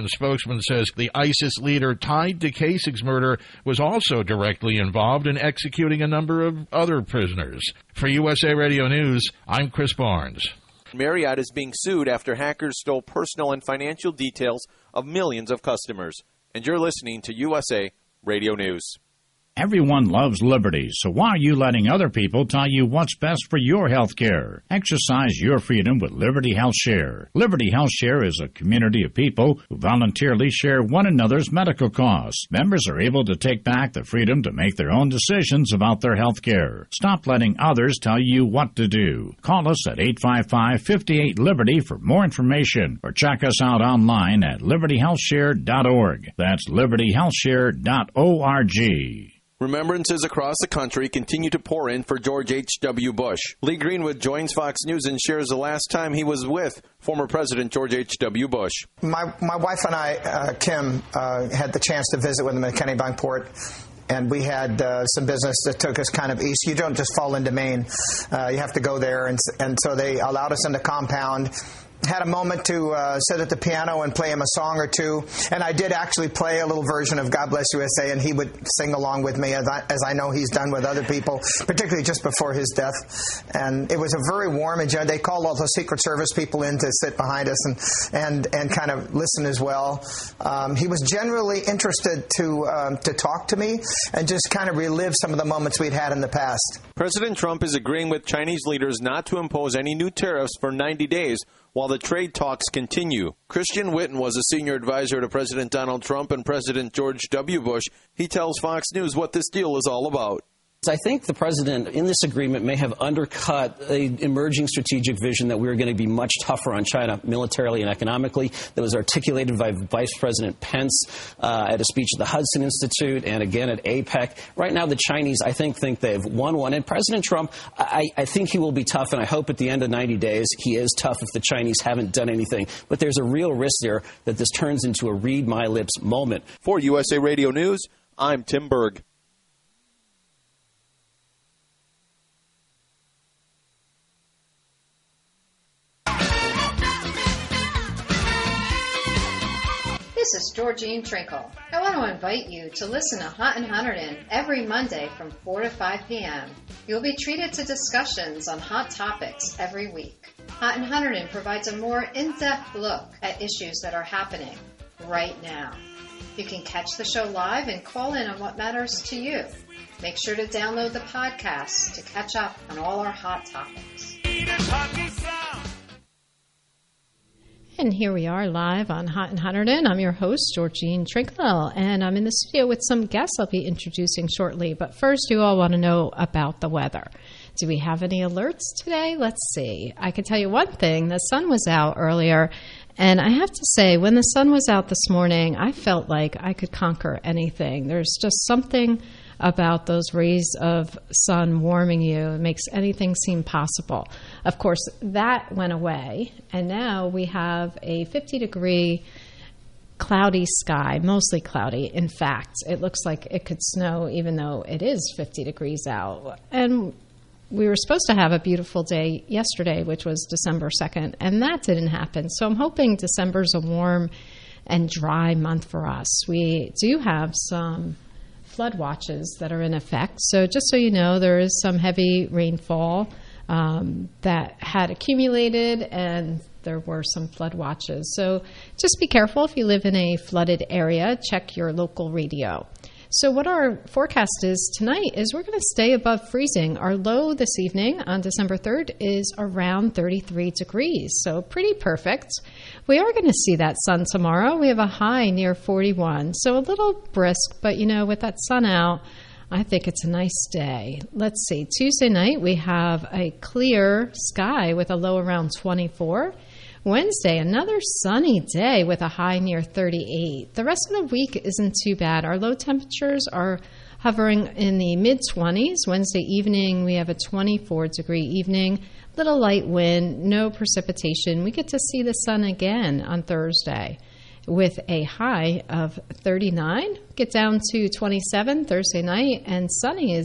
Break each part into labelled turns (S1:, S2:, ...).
S1: Pentagon spokesman says the ISIS leader tied to Kasich's murder was also directly involved in executing a number of other prisoners. For USA Radio News, I'm Chris Barnes.
S2: Marriott is being sued after hackers stole personal and financial details of millions of customers. And you're listening to USA Radio News.
S3: Everyone loves liberty, so why are you letting other people tell you what's best for your health care? Exercise your freedom with Liberty Health Share. Liberty Health Share is a community of people who voluntarily share one another's medical costs. Members are able to take back the freedom to make their own decisions about their health care. Stop letting others tell you what to do. Call us at 855-58-LIBERTY for more information, or check us out online at libertyhealthshare.org. That's libertyhealthshare.org.
S2: Remembrances across the country continue to pour in for George H.W. Bush. Lee Greenwood joins Fox News and shares the last time he was with former President George H.W. Bush.
S4: My wife and I, Kim, had the chance to visit with him at Kennebunkport. And we had some business that took us kind of east. You don't just fall into Maine. You have to go there. And so they allowed us in the compound. Had a moment to sit at the piano and play him a song or two. And I did actually play a little version of God Bless USA, and he would sing along with me, as I know he's done with other people, particularly just before his death. And it was a very warm and they called all the Secret Service people in to sit behind us and kind of listen as well. He was generally interested to talk to me and just kind of relive some of the moments we'd had in the past.
S2: President Trump is agreeing with Chinese leaders not to impose any new tariffs for 90 days while the trade talks continue. Christian Whitten was a senior advisor to President Donald Trump and President George W. Bush. He tells Fox News what this deal is all about.
S5: I think the president in this agreement may have undercut an emerging strategic vision that we were going to be much tougher on China militarily and economically that was articulated by Vice President Pence at a speech at the Hudson Institute and again at APEC. Right now, the Chinese, I think they've won one. And President Trump, I think he will be tough, and I hope at the end of 90 days he is tough if the Chinese haven't done anything. But there's a real risk there that this turns into a read my lips moment.
S2: For USA Radio News, I'm Tim Berg.
S6: This is Georgine Trinkle. I want to invite you to listen to Hot and Hunterdon every Monday from 4 to 5 p.m. You'll be treated to discussions on hot topics every week. Hot and Hunterdon provides a more in-depth look at issues that are happening right now. You can catch the show live and call in on what matters to you. Make sure to download the podcast to catch up on all our hot topics.
S7: And here we are live on Hot and Hunterdon. I'm your host, Georgine Trinkle, and I'm in the studio with some guests I'll be introducing shortly. But first, you all want to know about the weather. Do we have any alerts today? Let's see. I can tell you one thing. The sun was out earlier, and I have to say, when the sun was out this morning, I felt like I could conquer anything. There's just something about those rays of sun warming you. It makes anything seem possible. Of course, that went away, and now we have a 50-degree cloudy sky, mostly cloudy. In fact, it looks like it could snow even though it is 50 degrees out. And we were supposed to have a beautiful day yesterday, which was December 2nd, and that didn't happen. So I'm hoping December's a warm and dry month for us. We do have some flood watches that are in effect. So just so you know, there is some heavy rainfall that had accumulated, and there were some flood watches. So just be careful if you live in a flooded area. Check your local radio. So what our forecast is tonight is we're going to stay above freezing. Our low this evening on December 3rd is around 33 degrees, so pretty perfect. We are going to see that sun tomorrow. We have a high near 41, so a little brisk, but with that sun out, I think it's a nice day. Let's see. Tuesday night, we have a clear sky with a low around 24. Wednesday, another sunny day with a high near 38. The rest of the week isn't too bad. Our low temperatures are hovering in the mid-20s. Wednesday evening, we have a 24-degree evening, little light wind, no precipitation. We get to see the sun again on Thursday with a high of 39. Get down to 27 Thursday night, and sunny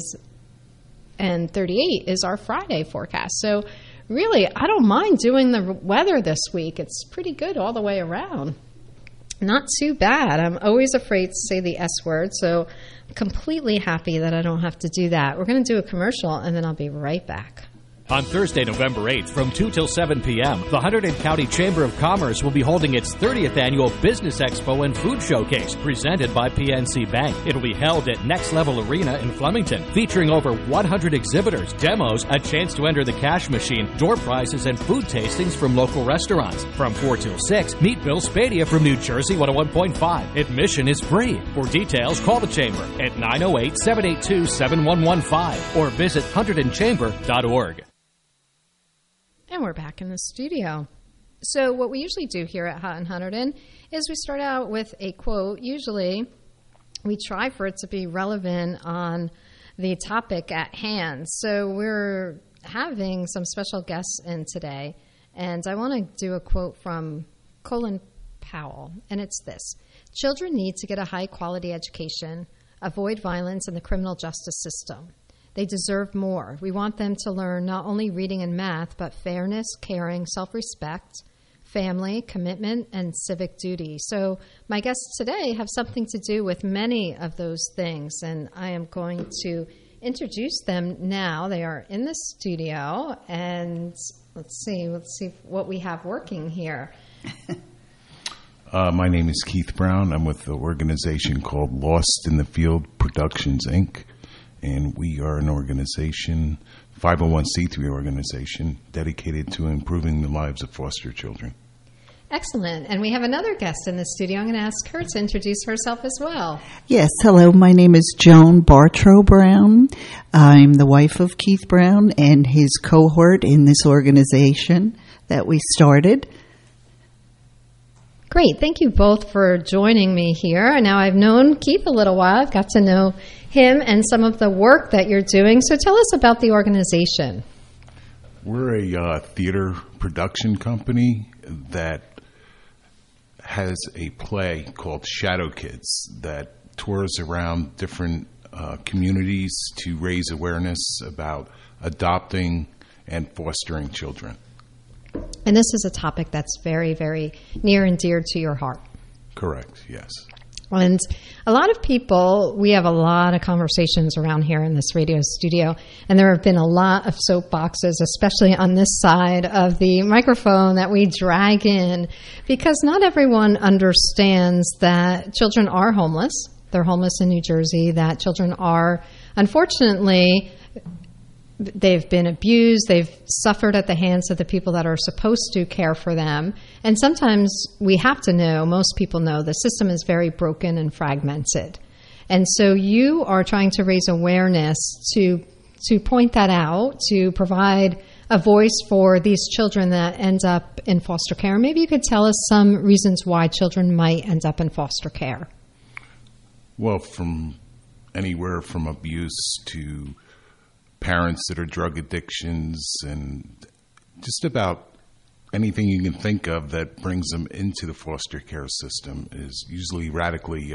S7: and 38 is our Friday forecast. So really, I don't mind doing the weather this week. It's pretty good all the way around. Not too bad. I'm always afraid to say the S word, so I'm completely happy that I don't have to do that. We're going to do a commercial, and then I'll be right back.
S8: On Thursday, November 8th, from 2 till 7 p.m., the Hunterdon County Chamber of Commerce will be holding its 30th annual Business Expo and Food Showcase, presented by PNC Bank. It'll be held at Next Level Arena in Flemington, featuring over 100 exhibitors, demos, a chance to enter the cash machine, door prizes, and food tastings from local restaurants. From 4 till 6, meet Bill Spadia from New Jersey 101.5. Admission is free. For details, call the Chamber at 908-782-7115 or visit HunterdonChamber.org.
S7: And we're back in the studio. So what we usually do here at Hot in Hunterdon is we start out with a quote. Usually we try for it to be relevant on the topic at hand. So we're having some special guests in today, and I want to do a quote from Colin Powell, and it's this: "Children need to get a high-quality education, avoid violence in the criminal justice system. They deserve more. We want them to learn not only reading and math, but fairness, caring, self-respect, family, commitment, and civic duty." So my guests today have something to do with many of those things, and I am going to introduce them now. They are in the studio, and let's see what we have working here.
S9: My name is Keith Brown. I'm with the organization called Lost in the Field Productions, Inc., and we are an organization, 501c3 organization, dedicated to improving the lives of foster children.
S7: Excellent. And we have another guest in the studio. I'm going to ask her to introduce herself as well.
S10: Yes. Hello. My name is Joan Bartrow Brown. I'm the wife of Keith Brown and his cohort in this organization that we started.
S7: Great. Thank you both for joining me here. Now, I've known Keith a little while. I've got to know him and some of the work that you're doing. So tell us about the organization.
S9: We're a theater production company that has a play called Shadow Kids that tours around different communities to raise awareness about adopting and fostering children.
S7: And this is a topic that's very, very near and dear to your heart.
S9: Correct, yes.
S7: And a lot of people, we have a lot of conversations around here in this radio studio, and there have been a lot of soapboxes, especially on this side of the microphone, that we drag in, because not everyone understands that children are homeless. They're homeless in New Jersey, that children are, unfortunately, they've been abused, they've suffered at the hands of the people that are supposed to care for them. And sometimes we have to know, most people know, the system is very broken and fragmented. And so you are trying to raise awareness to point that out, to provide a voice for these children that end up in foster care. Maybe you could tell us some reasons why children might end up in foster care.
S9: Well, from anywhere from abuse to parents that are drug addictions and just about anything you can think of that brings them into the foster care system is usually radically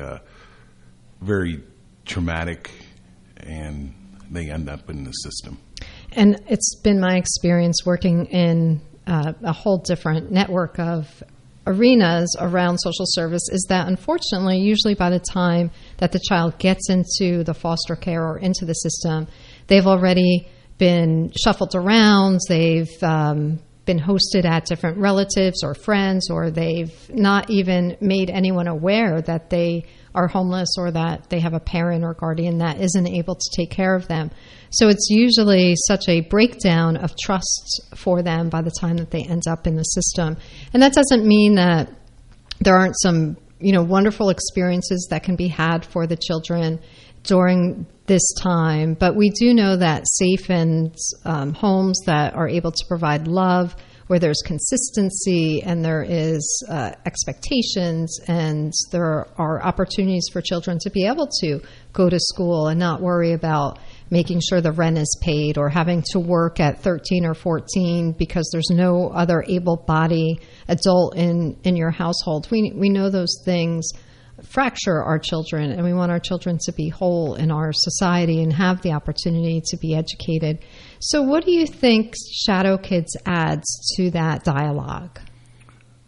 S9: very traumatic, and they end up in the system.
S7: And it's been my experience working in a whole different network of arenas around social service is that, unfortunately, usually by the time that the child gets into the foster care or into the system, they've already been shuffled around, they've been hosted at different relatives or friends, or they've not even made anyone aware that they are homeless or that they have a parent or guardian that isn't able to take care of them. So it's usually such a breakdown of trust for them by the time that they end up in the system. And that doesn't mean that there aren't some, wonderful experiences that can be had for the children during this time, but we do know that safe and homes that are able to provide love, where there's consistency and there is expectations, and there are opportunities for children to be able to go to school and not worry about making sure the rent is paid or having to work at 13 or 14 because there's no other able-bodied adult in your household. We know those things fracture our children, and we want our children to be whole in our society and have the opportunity to be educated. So what do you think Shadow Kids adds to that dialogue?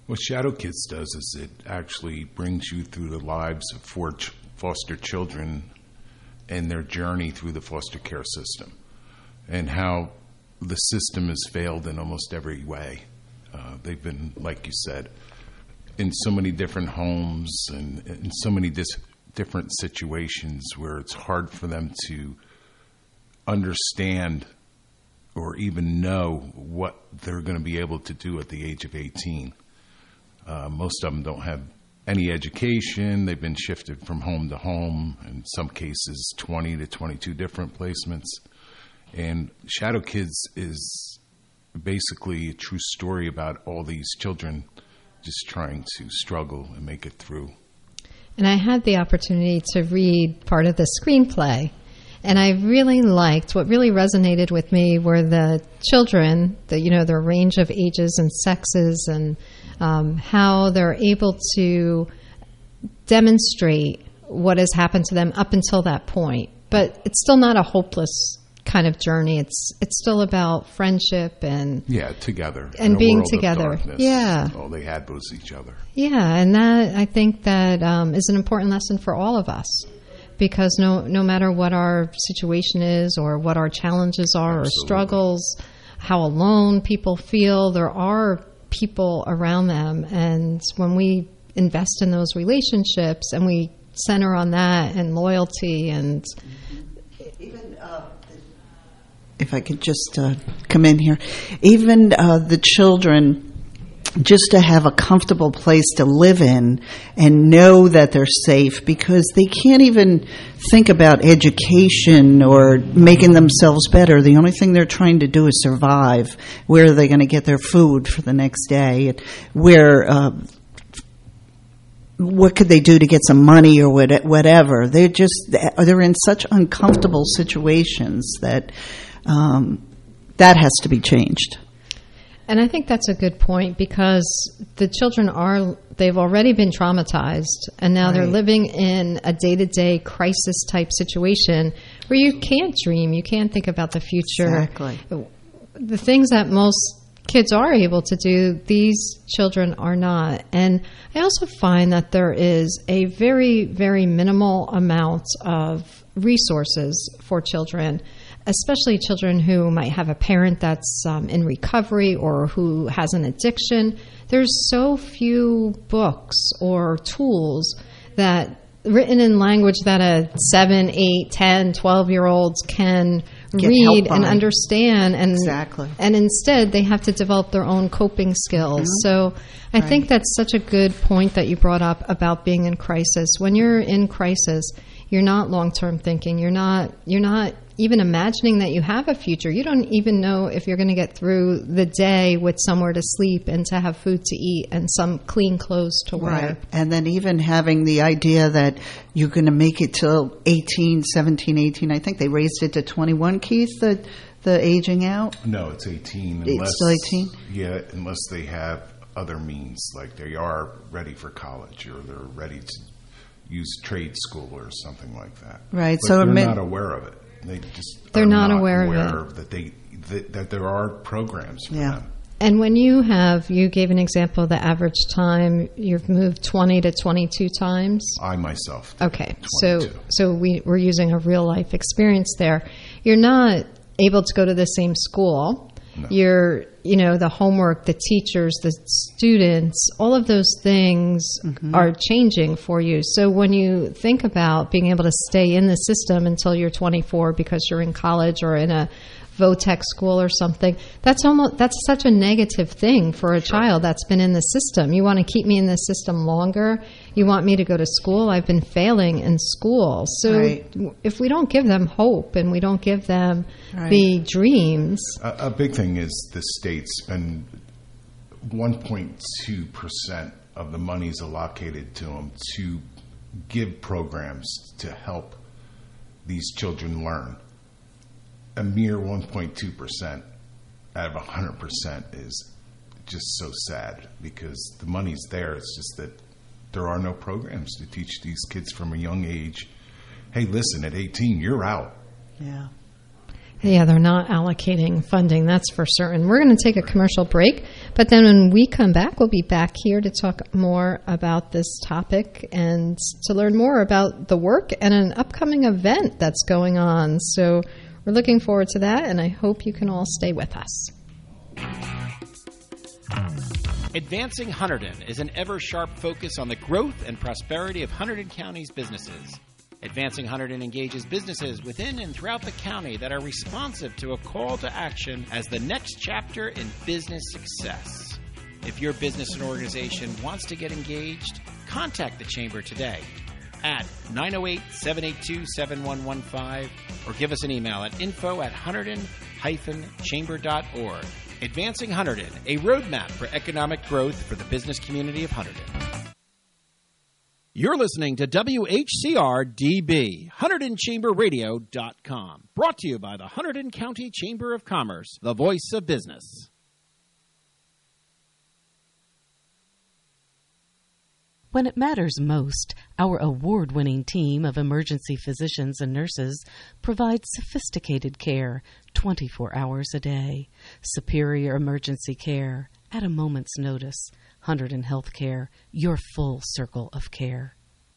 S9: What Shadow Kids does is it actually brings you through the lives of foster children and their journey through the foster care system and how the system has failed in almost every way. They've been, like you said, in so many different homes and in so many different situations where it's hard for them to understand or even know what they're going to be able to do at the age of 18. Most of them don't have any education. They've been shifted from home to home, in some cases 20 to 22 different placements. And Shadow Kids is basically a true story about all these children just trying to struggle and make it through.
S7: And I had the opportunity to read part of the screenplay, and I really liked, what really resonated with me were the children, their range of ages and sexes, and how they're able to demonstrate what has happened to them up until that point. But it's still not a hopeless kind of journey. It's still about friendship and
S9: together
S7: and being together.
S9: All they had was each other.
S7: And that, I think, that is an important lesson for all of us, because no matter what our situation is or what our challenges are, or struggles, how alone people feel, there are people around them. And when we invest in those relationships and we center on that and loyalty and
S10: even if I could just come in here, even the children, just to have a comfortable place to live in and know that they're safe, because they can't even think about education or making themselves better. The only thing they're trying to do is survive. Where are they going to get their food for the next day? What could they do to get some money or whatever? They're in such uncomfortable situations that has to be changed.
S7: And I think that's a good point, because the children they've already been traumatized, and now they're living in a day-to-day crisis type situation where you can't dream, you can't think about the future.
S10: Exactly.
S7: The things that most kids are able to do, these children are not. And I also find that there is a very, very minimal amount of resources for children, especially children who might have a parent that's in recovery or who has an addiction. There's so few books or tools that written in language that a 7, 8, 10, 12-year-olds can read and understand. And,
S10: exactly.
S7: And instead, they have to develop their own coping skills. Mm-hmm. So I think that's such a good point that you brought up about being in crisis. When you're in crisis, you're not long-term thinking. You're not even imagining that you have a future. You don't even know if you're going to get through the day with somewhere to sleep and to have food to eat and some clean clothes to wear.
S10: Right. And then even having the idea that you're going to make it till 17, 18. I think they raised it to 21, Keith, the aging out?
S9: No, it's 18.
S10: It's still 18?
S9: Yeah, unless they have other means, like they are ready for college or they're ready to use trade school or something like that.
S10: Right.
S9: But they're not aware of it. They're
S7: not aware of
S9: it. That there are programs for them.
S7: And when you gave an example of the average time, you've moved 20 to 22 times?
S9: I myself.
S7: Okay.
S9: 22.
S7: So we're using a real life experience there. You're not able to go to the same school. No. You're, the homework, the teachers, the students, all of those things are changing for you. So when you think about being able to stay in the system until you're 24 because you're in college or in a VOTEC school or something, that's such a negative thing for a child that's been in the system. You want to keep me in the system longer? You want me to go to school? I've been failing in school. So if we don't give them hope and we don't give them the dreams.
S9: A big thing is the states spend 1.2% of the monies allocated to them to give programs to help these children learn. A mere 1.2% out of 100% is just so sad, because the money's there. It's just that there are no programs to teach these kids from a young age, hey, listen, at 18, you're out.
S10: Yeah.
S7: Yeah, they're not allocating funding, that's for certain. We're going to take a commercial break, But then when we come back, we'll be back here to talk more about this topic and to learn more about the work and an upcoming event that's going on. So we're looking forward to that, and I hope you can all stay with us.
S11: Advancing Hunterdon is an ever-sharp focus on the growth and prosperity of Hunterdon County's businesses. Advancing Hunterdon engages businesses within and throughout the county that are responsive to a call to action as the next chapter in business success. If your business and organization wants to get engaged, contact the Chamber today at 908-782-7115 or give us an email at info@hunterdon-chamber.org. Advancing Hunterdon, a roadmap for economic growth for the business community of Hunterdon. You're listening to WHCR-DB, HunterdonChamberRadio.com, brought to you by the Hunterdon County Chamber of Commerce, the voice of business.
S12: When it matters most, our award-winning team of emergency physicians and nurses provides sophisticated care 24 hours a day. Superior emergency care at a moment's notice. Hunterdon Healthcare, your full circle of care.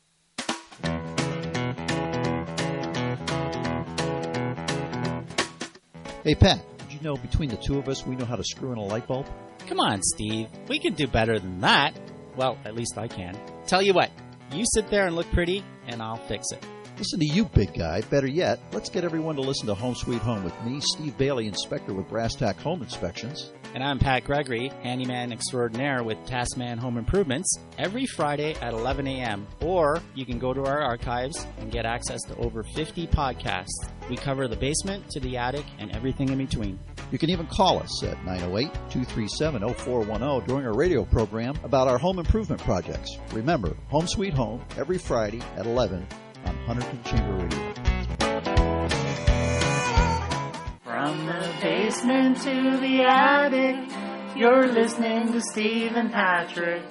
S13: Hey, Pat, did you know between the two of us we know how to screw in a light bulb?
S14: Come on, Steve. We can do better than that. Well, at least I can. Tell you what, you sit there and look pretty, and I'll fix it.
S13: Listen to you, big guy. Better yet, let's get everyone to listen to Home Sweet Home with me, Steve Bailey, inspector with Brass Tack Home Inspections.
S14: And I'm Pat Gregory, handyman extraordinaire with Taskman Home Improvements, every Friday at 11 a.m. Or you can go to our archives and get access to over 50 podcasts. We cover the basement to the attic and everything in between.
S13: You can even call us at 908-237-0410 during our radio program about our home improvement projects. Remember, Home Sweet Home, every Friday at 11 on Hunterdon Chamber Radio.
S15: From the basement to the attic, you're listening to Steve and Patrick.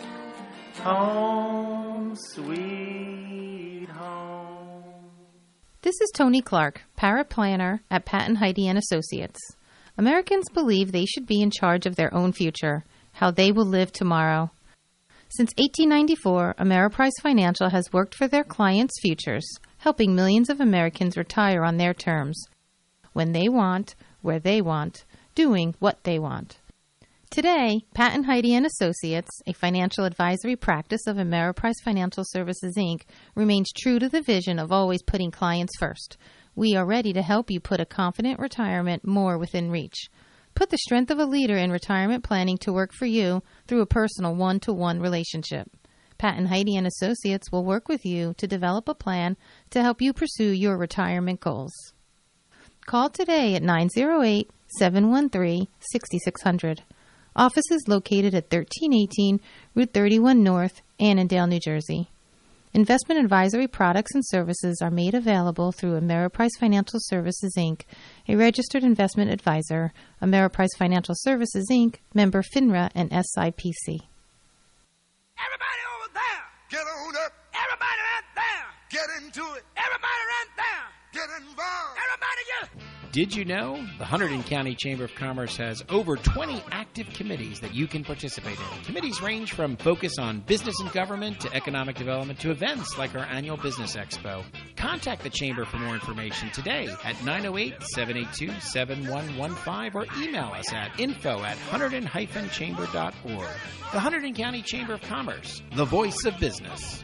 S15: Home Sweet Home.
S16: This is Tony Clark, paraplanner at Pat and Heidi and Associates. Americans believe they should be in charge of their own future, how they will live tomorrow. Since 1894, Ameriprise Financial has worked for their clients' futures, helping millions of Americans retire on their terms, when they want, where they want, doing what they want. Today, Pat and Heidi and Associates, a financial advisory practice of Ameriprise Financial Services, Inc., remains true to the vision of always putting clients first. We are ready to help you put a confident retirement more within reach. Put the strength of a leader in retirement planning to work for you through a personal one-to-one relationship. Pat and Heidi and Associates will work with you to develop a plan to help you pursue your retirement goals. Call today at 908-713-6600. Office is located at 1318 Route 31 North, Annandale, New Jersey. Investment advisory products and services are made available through Ameriprise Financial Services, Inc., a registered investment advisor, Ameriprise Financial Services, Inc., member FINRA and SIPC.
S15: Everybody over there, get on up. Everybody right there, get into it. Everybody right there, get involved. Everybody get it.
S11: Did you know the Hunterdon County Chamber of Commerce has over 20 active committees that you can participate in? Committees range from focus on business and government to economic development to events like our annual Business Expo. Contact the Chamber for more information today at 908-782-7115 or email us at info@hunterdon-chamber.org. The Hunterdon County Chamber of Commerce, the voice of business.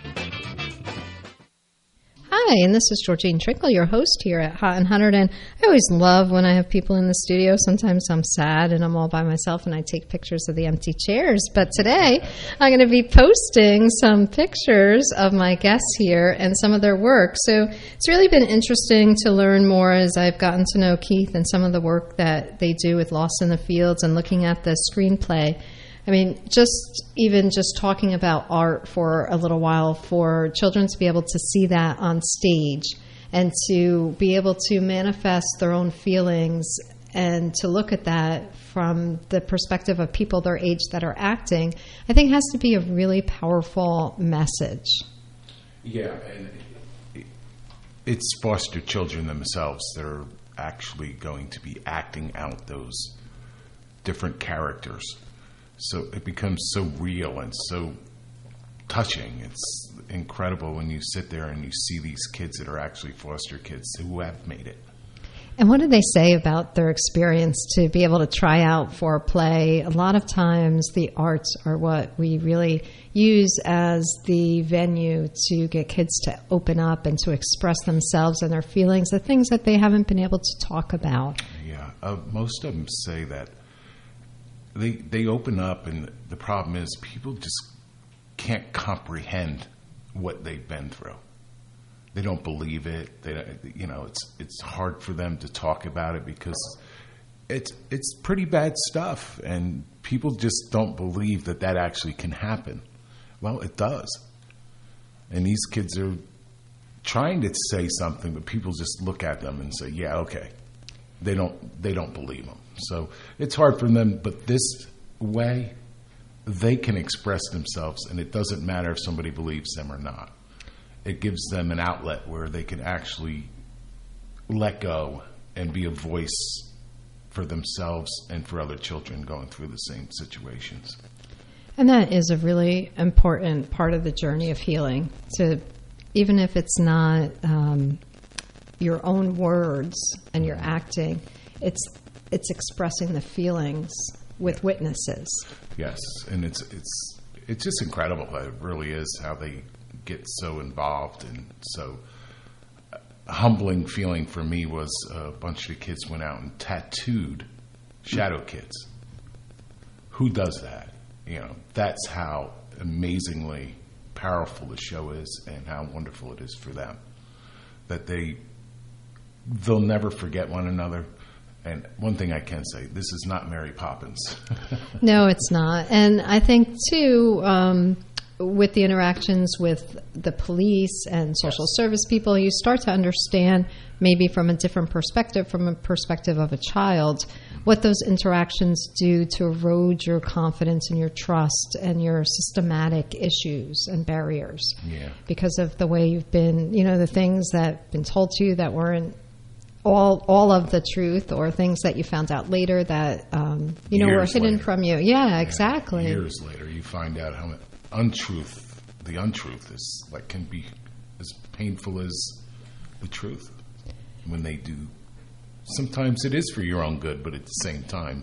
S7: Hi, and this is Georgine Trinkle, your host here at Hot and Hunterdon. I always love when I have people in the studio. Sometimes I'm sad and I'm all by myself and I take pictures of the empty chairs. But today I'm going to be posting some pictures of my guests here and some of their work. So it's really been interesting to learn more as I've gotten to know Keith and some of the work that they do with Lost in the Fields and looking at the screenplay. I mean, just talking about art for a little while, for children to be able to see that on stage and to be able to manifest their own feelings and to look at that from the perspective of people their age that are acting, I think has to be a really powerful message.
S9: Yeah, and it's foster children themselves that are actually going to be acting out those different characters. So it becomes so real and so touching. It's incredible when you sit there and you see these kids that are actually foster kids who have made it.
S7: And what do they say about their experience to be able to try out for a play? A lot of times the arts are what we really use as the venue to get kids to open up and to express themselves and their feelings, the things that they haven't been able to talk about.
S9: Yeah, most of them say that they open up, and the problem is people just can't comprehend what they've been through. They don't believe it. It's hard for them to talk about it because it's pretty bad stuff, and people just don't believe that actually can happen. Well, it does, and these kids are trying to say something, but people just look at them and say, "Yeah, okay." They don't believe them, so it's hard for them. But this way, they can express themselves, and it doesn't matter if somebody believes them or not. It gives them an outlet where they can actually let go and be a voice for themselves and for other children going through the same situations.
S7: And that is a really important part of the journey of healing. To, even if it's not your own words and your acting, it's expressing the feelings with witnesses.
S9: Yes, and it's just incredible. It really is how they get so involved, and so a humbling feeling for me was a bunch of kids went out and tattooed shadow kids. Who does that? That's how amazingly powerful the show is and how wonderful it is for them. That they'll never forget one another. And one thing I can say, this is not Mary Poppins.
S7: No, it's not. And I think, too, with the interactions with the police and social service people, you start to understand maybe from a different perspective, from a perspective of a child, what those interactions do to erode your confidence and your trust and your systematic issues and barriers.
S9: Yeah.
S7: Because of the way you've been, the things that have been told to you that weren't all of the truth, or things that you found out later that, were hidden from you. Yeah, exactly.
S9: Years later, you find out how the untruth is can be as painful as the truth when they do. Sometimes it is for your own good, but at the same time,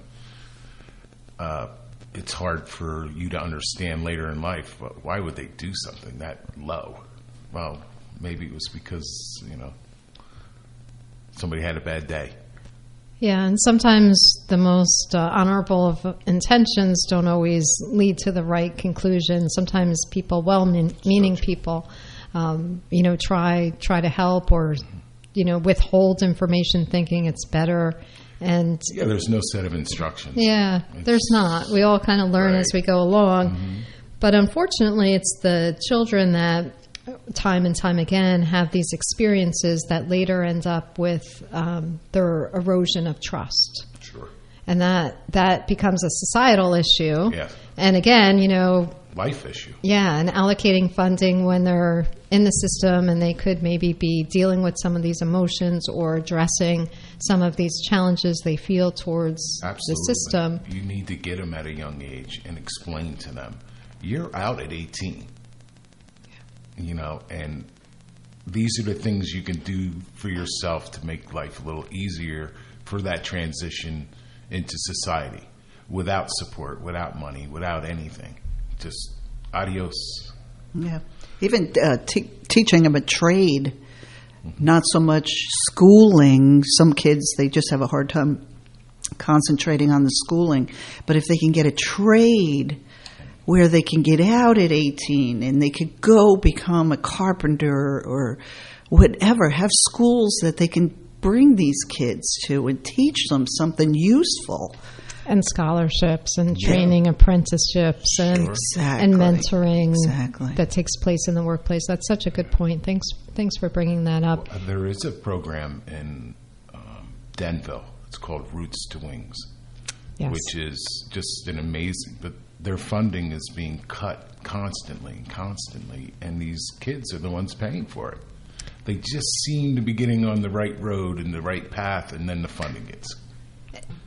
S9: it's hard for you to understand later in life. Why would they do something that low? Well, maybe it was because, somebody had a bad day.
S7: Yeah, and sometimes the most honorable of intentions don't always lead to the right conclusion. Sometimes people, well-meaning people, try to help or, withhold information thinking it's better. And
S9: yeah, there's no set of instructions.
S7: Yeah, there's not. We all kind of learn as we go along. Mm-hmm. But unfortunately, it's the children that time and time again have these experiences that later end up with their erosion of trust.
S9: Sure.
S7: And that becomes a societal issue.
S9: Yes.
S7: And again,
S9: life issue.
S7: Yeah, and allocating funding when they're in the system and they could maybe be dealing with some of these emotions or addressing some of these challenges they feel towards the system.
S9: You need to get them at a young age and explain to them, you're out at 18. And these are the things you can do for yourself to make life a little easier for that transition into society, without support, without money, without anything. Just adios.
S10: Yeah. Even teaching them a trade, not so much schooling. Some kids, they just have a hard time concentrating on the schooling. But if they can get a trade where they can get out at 18 and they could go become a carpenter or whatever, have schools that they can bring these kids to and teach them something useful.
S7: And scholarships and training apprenticeships and mentoring that takes place in the workplace. That's such a good point. Thanks for bringing that up.
S9: There is a program in Denville. It's called Roots to Wings, which is just an amazing, but their funding is being cut constantly, and these kids are the ones paying for it. They just seem to be getting on the right road and the right path, and then the funding gets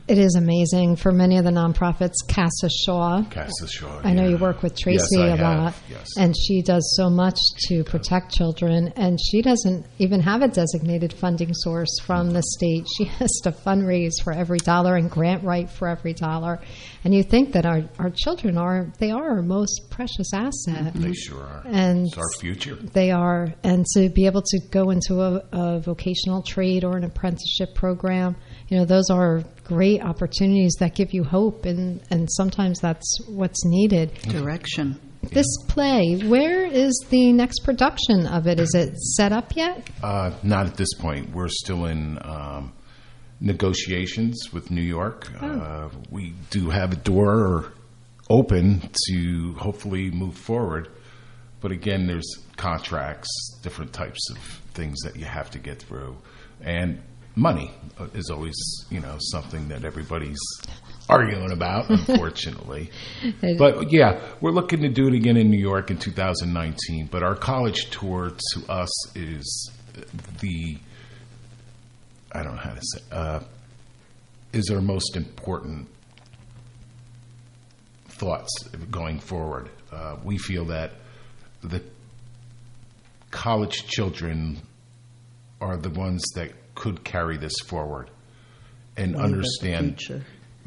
S7: It is amazing for many of the nonprofits. Casa Shaw. I know you work with Tracy a lot.
S9: Yes.
S7: And she does so much to protect children. And she doesn't even have a designated funding source from the state. She has to fundraise for every dollar and grant write for every dollar. And you think that our children are our most precious asset.
S9: They sure are.
S7: And
S9: it's our future.
S7: They are. And to be able to go into a vocational trade or an apprenticeship program, those are great opportunities that give you hope, and sometimes that's what's needed.
S10: Direction.
S7: This play, where is the next production of it? Is it set up yet?
S9: Not at this point. We're still in negotiations with New York. We do have a door open to hopefully move forward. But again, there's contracts, different types of things that you have to get through. And money is always, something that everybody's arguing about, unfortunately. But yeah, we're looking to do it again in New York in 2019. But our college tour to us is is our most important thoughts going forward. We feel that the college children are the ones that could carry this forward and understand to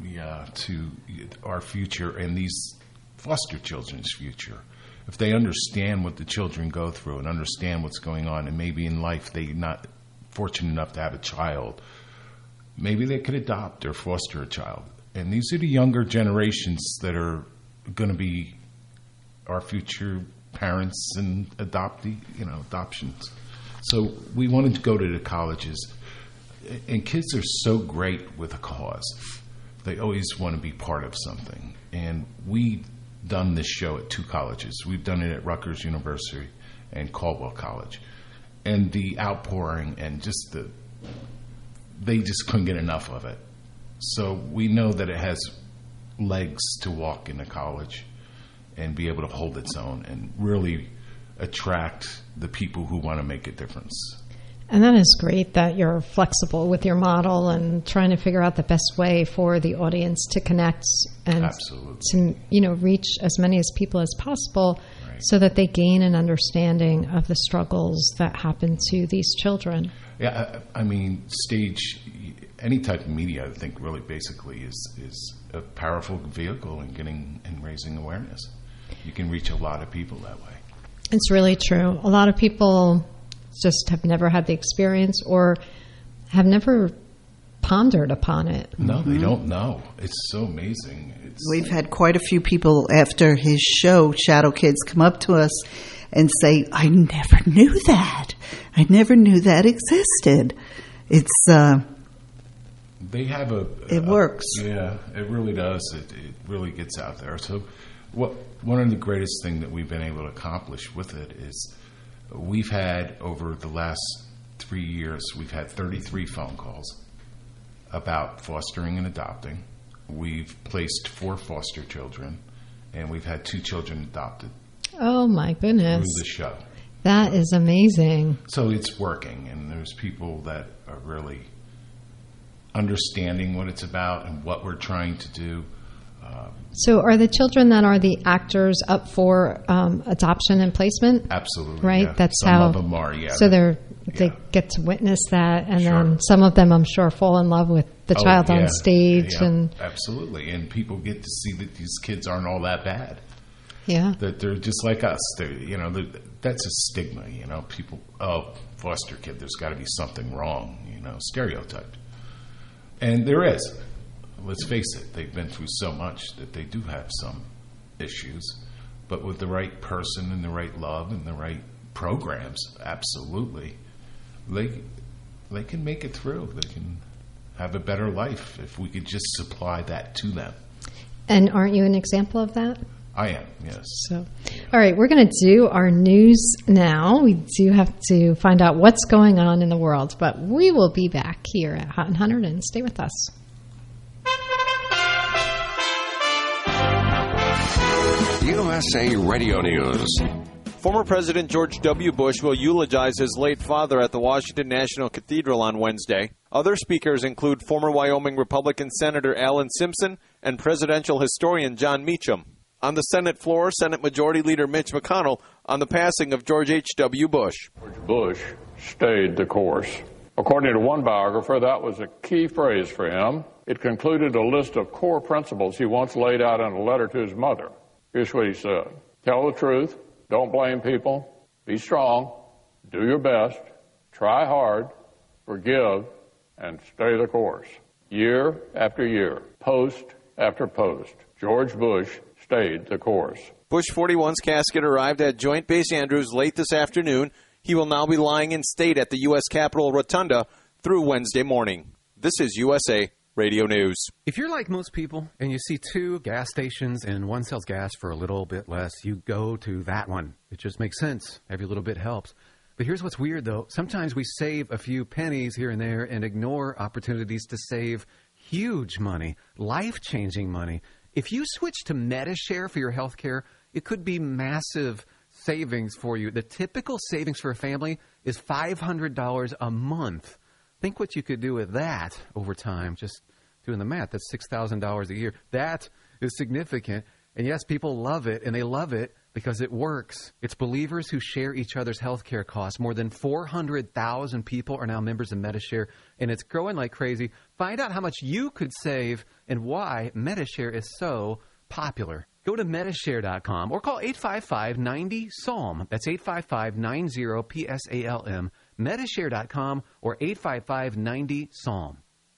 S9: our future and these foster children's future. If they understand what the children go through and understand what's going on, and maybe in life they're not fortunate enough to have a child, maybe they could adopt or foster a child. And these are the younger generations that are going to be our future parents and adoptions. So we wanted to go to the colleges. And kids are so great with a cause. They always want to be part of something. And we've done this show at 2 colleges. We've done it at Rutgers University and Caldwell College. And the outpouring and they just couldn't get enough of it. So we know that it has legs to walk in a college and be able to hold its own and really attract the people who want to make a difference.
S7: And that is great that you're flexible with your model and trying to figure out the best way for the audience to connect and
S9: Absolutely.
S7: to reach as many as people as possible, right, so that they gain an understanding of the struggles that happen to these children.
S9: Yeah, I mean, any type of media, I think, really basically is a powerful vehicle in getting and raising awareness. You can reach a lot of people that way.
S7: It's really true. A lot of people just have never had the experience or have never pondered upon it.
S9: No, they don't know. It's so amazing.
S10: We've had quite a few people after his show, Shadow Kids, come up to us and say, I never knew that. I never knew that existed. It's...
S9: They have
S10: it works.
S9: Yeah, it really does. It really gets out there. So one of the greatest things that we've been able to accomplish with it is we've had, over the last 3 years, we've had 33 phone calls about fostering and adopting. We've placed 4 foster children, and we've had 2 children adopted.
S7: Oh, my goodness.
S9: Through the show.
S7: That is amazing.
S9: So it's working, and there's people that are really understanding what it's about and what we're trying to do.
S7: So are the children that are the actors up for adoption and placement?
S9: Absolutely.
S7: Right?
S9: Yeah.
S7: That's
S9: some
S7: how.
S9: Of them are, yeah.
S7: So they get to witness that, and then some of them, I'm sure, fall in love with the child on stage.
S9: Yeah,
S7: and
S9: absolutely. And people get to see that these kids aren't all that bad.
S7: Yeah.
S9: That they're just like us. That's a stigma, people, foster kid, there's got to be something wrong, stereotyped. And there is. Let's face it, they've been through so much that they do have some issues. But with the right person and the right love and the right programs, absolutely, they can make it through. They can have a better life if we could just supply that to them.
S7: And aren't you an example of that?
S9: I am, yes.
S7: So, all right, we're going to do our news now. We do have to find out what's going on in the world, but we will be back here at Hot and 100, and stay with us.
S17: USA Radio News.
S2: Former President George W. Bush will eulogize his late father at the Washington National Cathedral on Wednesday. Other speakers include former Wyoming Republican Senator Alan Simpson and presidential historian John Meacham. On the Senate floor, Senate Majority Leader Mitch McConnell on the passing of George H.W. Bush.
S18: George Bush stayed the course. According to one biographer, that was a key phrase for him. It concluded a list of core principles he once laid out in a letter to his mother. Here's what he said. Tell the truth. Don't blame people. Be strong. Do your best. Try hard. Forgive. And stay the course. Year after year, post after post, George Bush stayed the course.
S2: Bush 41's casket arrived at Joint Base Andrews late this afternoon. He will now be lying in state at the U.S. Capitol Rotunda through Wednesday morning. This is USA Radio News.
S19: If you're like most people and you see two gas stations and one sells gas for a little bit less, you go to that one. It just makes sense. Every little bit helps. But here's what's weird, though. Sometimes we save a few pennies here and there and ignore opportunities to save huge money, life-changing money. If you switch to Medi-Share for your health care, it could be massive savings for you. The typical savings for a family is $500 a month. Think what you could do with that over time. Just doing the math, that's $6,000 a year. That is significant. And yes, people love it, and they love it because it works. It's believers who share each other's health care costs. More than 400,000 people are now members of Medi-Share, and it's growing like crazy. Find out how much you could save and why Medi-Share is so popular. Go to Medishare.com or call 855-90-PSALM. That's 855-90-PSALM. Medishare.com or 855-90-PSALM.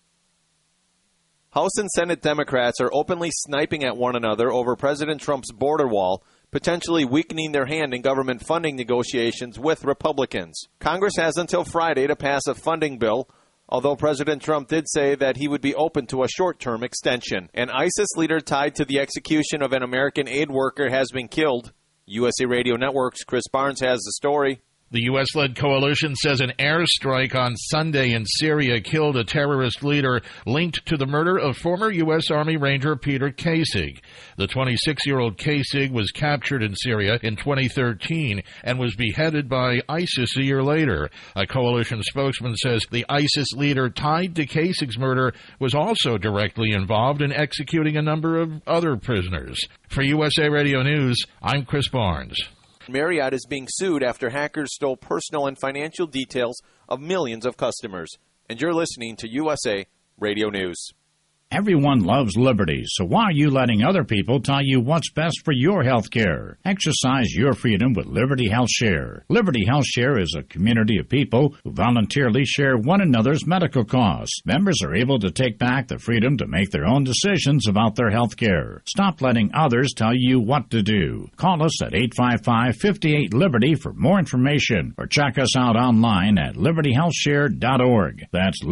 S2: House and Senate Democrats are openly sniping at one another over President Trump's border wall, potentially weakening their hand in government funding negotiations with Republicans. Congress has until Friday to pass a funding bill, although President Trump did say that he would be open to a short-term extension. An ISIS leader tied to the execution of an American aid worker has been killed. USA Radio Network's Chris Barnes has the story.
S1: The U.S.-led coalition says an airstrike on Sunday in Syria killed a terrorist leader linked to the murder of former U.S. Army Ranger Peter Kasich. The 26-year-old Kasich was captured in Syria in 2013 and was beheaded by ISIS a year later. A coalition spokesman says the ISIS leader tied to Kasich's murder was also directly involved in executing a number of other prisoners. For USA Radio News, I'm Chris Barnes.
S2: Marriott is being sued after hackers stole personal and financial details of millions of customers. And you're listening to USA Radio News.
S3: Everyone loves liberty, so why are you letting other people tell you what's best for your health care? Exercise your freedom with Liberty Health Share. Liberty Health Share is a community of people who voluntarily share one another's medical costs. Members are able to take back the freedom to make their own decisions about their health care. Stop letting others tell you what to do. Call us at 855-58-LIBERTY for more information, or check us out online at libertyhealthshare.org. That's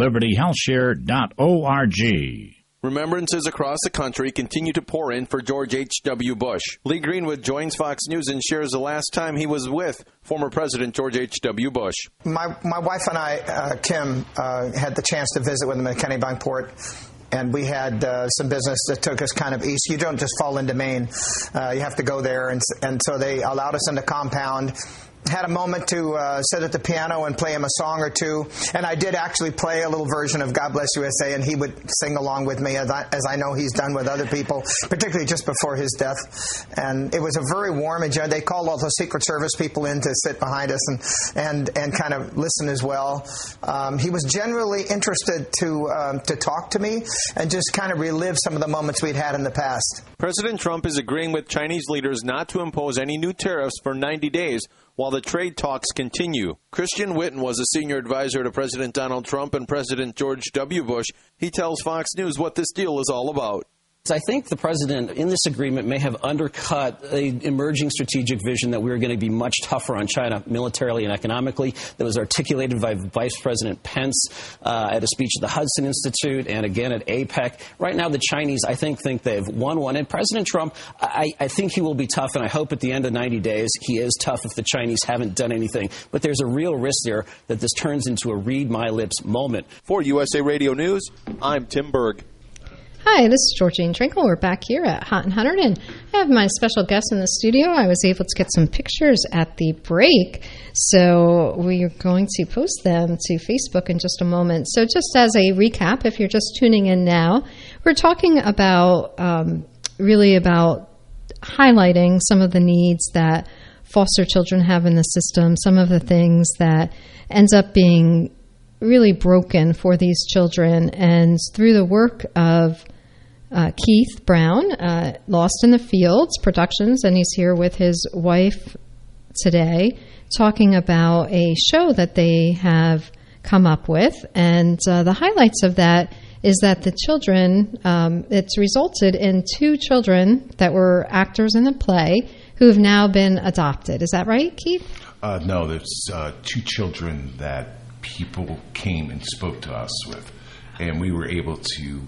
S3: libertyhealthshare.org.
S2: Remembrances across the country continue to pour in for George H.W. Bush. Lee Greenwood joins Fox News and shares the last time he was with former President George H.W. Bush.
S4: My wife and I, Kim, had the chance to visit with him at Kennebunkport. And we had some business that took us kind of east. You don't just fall into Maine. You have to go there. And so they allowed us in the compound. Had a moment to sit at the piano and play him a song or two. And I did actually play a little version of God Bless USA, and he would sing along with me, as I know he's done with other people, particularly just before his death. And it was a very warm and they called all the Secret Service people in to sit behind us and kind of listen as well. He was generally interested to talk to me and just kind of relive some of the moments we'd had in the past.
S2: President Trump is agreeing with Chinese leaders not to impose any new tariffs for 90 days while the trade talks continue. Christian Witten was a senior advisor to President Donald Trump and President George W. Bush. He tells Fox News what this deal is all about.
S5: I think the president in this agreement may have undercut an emerging strategic vision that we were going to be much tougher on China militarily and economically that was articulated by Vice President Pence at a speech at the Hudson Institute and again at APEC. Right now, the Chinese, I think they've won one. And President Trump, I think he will be tough, and I hope at the end of 90 days he is tough if the Chinese haven't done anything. But there's a real risk there that this turns into a read my lips moment.
S2: For USA Radio News, I'm Tim Berg.
S7: Hi, this is Georgene Trinkle. We're back here at Hot and Hundred, and I have my special guest in the studio. I was able to get some pictures at the break, so we are going to post them to Facebook in just a moment. So just as a recap, if you're just tuning in now, we're talking about really about highlighting some of the needs that foster children have in the system, some of the things that ends up being really broken for these children. And through the work of Keith Brown, Lost in the Fields Productions, and he's here with his wife today, talking about a show that they have come up with. And the highlights of that is that the children, it's resulted in 2 children that were actors in the play who have now been adopted. Is that right, Keith?
S9: No, there's 2 children that people came and spoke to us with, and we were able to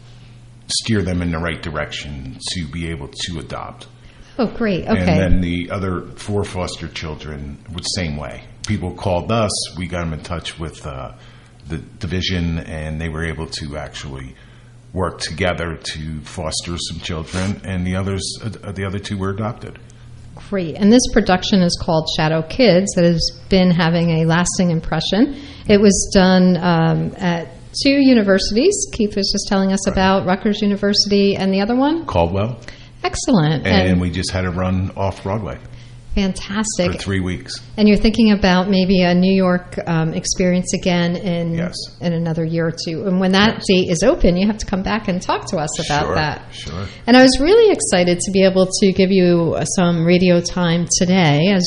S9: steer them in the right direction to be able to adopt.
S7: Oh, great. Okay.
S9: And then the other 4 foster children were the same way. People called us, we got them in touch with the division, and they were able to actually work together to foster some children, and the other 2 were adopted.
S7: Great. And this production is called Shadow Kids. That has been having a lasting impression. It was done at 2 universities. Keith was just telling us about Rutgers University and the other one?
S9: Caldwell.
S7: Excellent.
S9: And we just had it run off Broadway.
S7: Fantastic.
S9: For 3 weeks.
S7: And you're thinking about maybe a New York experience again in another year or 2. And when that date is open, you have to come back and talk to us about that.
S9: Sure.
S7: And I was really excited to be able to give you some radio time today as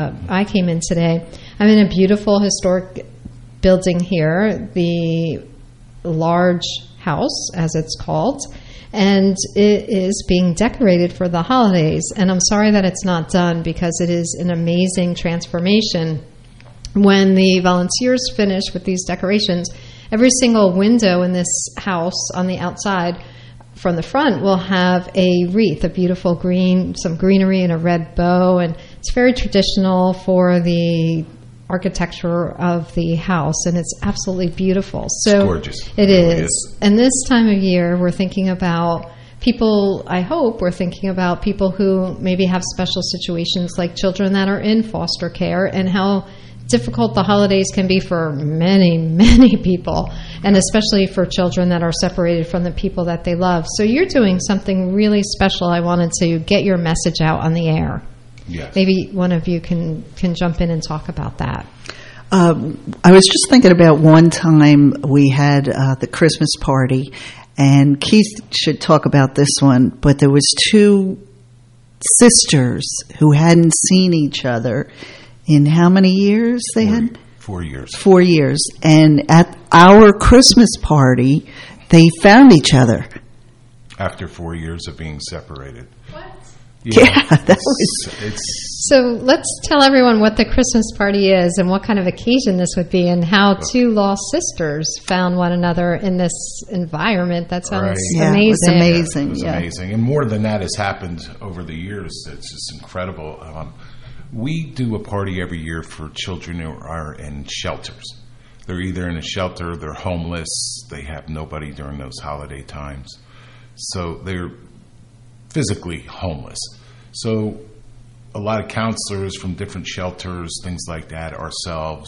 S7: I came in today. I'm in a beautiful historic building here, the large house, as it's called. And it is being decorated for the holidays. And I'm sorry that it's not done because it is an amazing transformation. When the volunteers finish with these decorations, every single window in this house on the outside from the front will have a wreath, a beautiful green, some greenery and a red bow. And it's very traditional for the architecture of the house, and it's absolutely beautiful. So
S9: it's gorgeous.
S7: It is. And this time of year, we're thinking about people, I hope we're thinking about people who maybe have special situations like children that are in foster care and how difficult the holidays can be for many, many people, and especially for children that are separated from the people that they love. So you're doing something really special. I wanted to get your message out on the air.
S9: Yes.
S7: Maybe one of you can jump in and talk about that.
S10: I was just thinking about one time we had the Christmas party, and Keith should talk about this one, but there was 2 sisters who hadn't seen each other in how many years they had?
S9: 4 years.
S10: 4 years. And at our Christmas party, they found each other.
S9: After 4 years of being separated.
S7: What?
S10: Yeah, that was...
S7: So let's tell everyone what the Christmas party is and what kind of occasion this would be and how 2 lost sisters found one another in this environment. That sounds amazing.
S10: It was amazing.
S9: It was amazing. And more than that has happened over the years. It's just incredible. We do a party every year for children who are in shelters. They're either in a shelter, they're homeless, they have nobody during those holiday times. So they're physically homeless. So a lot of counselors from different shelters, things like that, ourselves,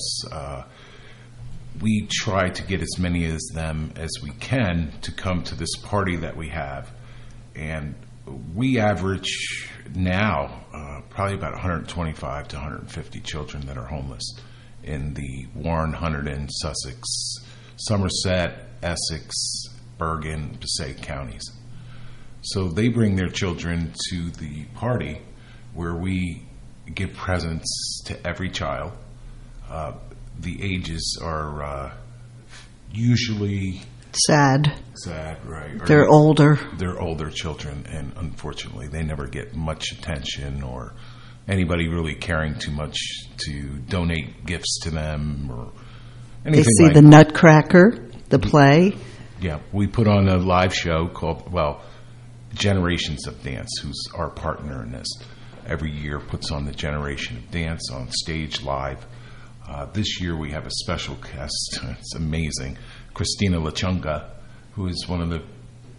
S9: we try to get as many of them as we can to come to this party that we have. And we average now probably about 125 to 150 children that are homeless in the Warren, Hunterdon, Sussex, Somerset, Essex, Bergen, Passaic counties. So they bring their children to the party where we give presents to every child. The ages are usually...
S10: Sad,
S9: right.
S10: They're older.
S9: They're older children, and unfortunately they never get much attention or anybody really caring too much to donate gifts to them or anything.
S10: They see the Nutcracker, the play.
S9: Yeah, we put on a live show called, Generations of Dance, who's our partner in this. Every year puts on the Generation of Dance on stage live. This year we have a special guest. It's amazing. Christina Lachunga, who is one of the